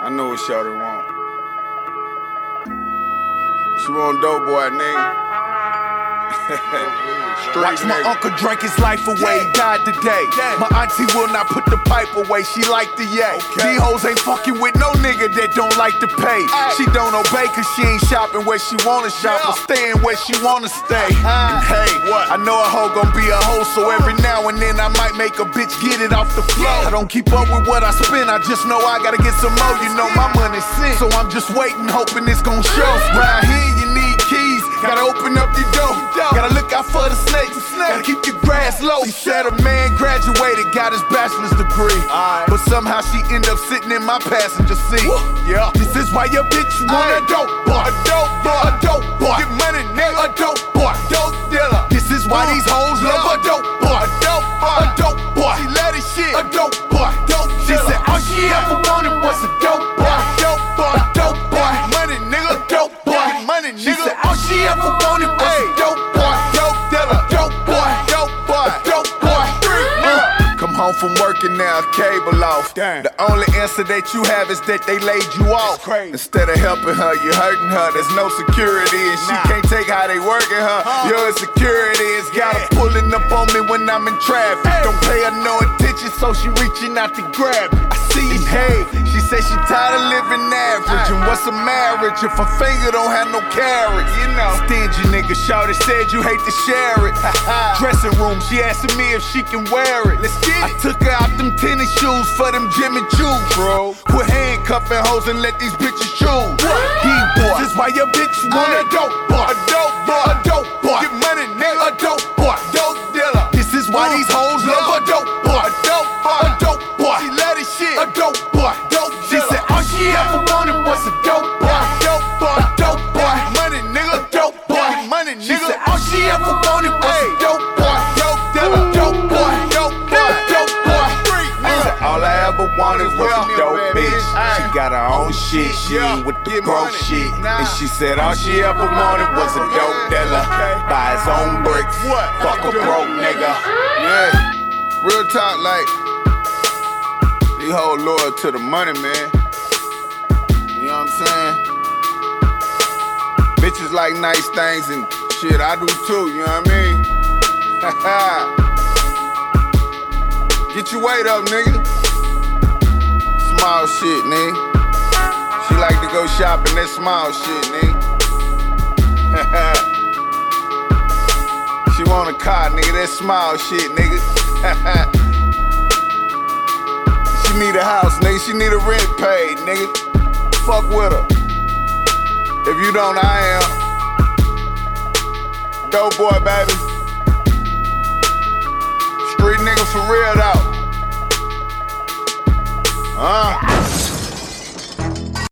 I know what shorty want. She want dope boy, nigga. Watch my uncle drank his life away, he died today. My auntie will not put the pipe away, she like the yay. These hoes ain't fucking with no nigga that don't like to pay. She don't obey cause she ain't shopping where she wanna shop or staying where she wanna stay. And hey, I know a hoe gon' be a hoe, so every now and then I might make a bitch get it off the floor. I don't keep up with what I spend, I just know I gotta get some more. You know my money's sent, so I'm just waiting, hoping it's gon' show. Round here you need keys, gotta open up the door. Gotta look out for the snakes, gotta keep your grass low. She said a man graduated, got his bachelor's degree, but somehow she end up sitting in my passenger seat. Yeah, this is why your bitch want a dope boy, a dope boy, a dope boy. Get money, nigga, a dope boy, dope dealer. This is why these hoes love a dope boy, a dope boy, a dope boy. She love this shit, a dope boy, dope dealer. She said all she ever wanted was a dope boy, a dope boy, a dope boy. Money, nigga, a dope boy, money, nigga. She said all she ever wanted was a dope boy, dope dealer, dope boy, dope boy, dope boy. Come home from working now, cable off. Damn. The only answer that you have is that they laid you off. Instead of helping her, you hurting her. There's no security and she can't take how they working her. Your insecurity has got her pulling up on me when I'm in traffic. Don't pay her no attention, so she reaching out to grab me. I see you. Hey, she said she tired of living average. And what's a marriage if a finger don't have no carrots? You know, stingy nigga. Shawty said you hate to share it. Dressing room, she asking me if she can wear it. Let's get it. I took her out them tennis shoes for them Jimmy Choos, bro. Quit handcuffing hoes and let these bitches choose. Boy, this is why your bitch want a dope boy, a dope boy, a dope boy. Get money, nigga, a dope boy, dope dealer. This is why these hoes love a dope boy, a dope boy, a dope boy. She love this shit, a dope boy, dope dealer. She said all she ever wanted was a dope boy, a dope boy, a dope boy. Money, nigga, a dope boy, money, nigga. She said all she ever wanted was a dope boy, dope dealer, dope boy, dope boy, dope boy. All I ever wanted was a dope bitch. She got her own shit, she ain't with the broke shit. And she said all she ever wanted was a dope dealer. Buy his own bricks, fuck a broke nigga. Yeah, real talk, like, these hoes loyal to the money, man. You know what I'm saying? Bitches like nice things and shit, I do too, you know what I mean? Get your weight up, nigga. Small shit, nigga. She like to go shopping, that small shit, nigga. She want a car, nigga, that small shit, nigga. She need a house, nigga, she need a rent paid, nigga. Fuck with her. If you don't, I am. Dope boy, baby. Street nigga for real though.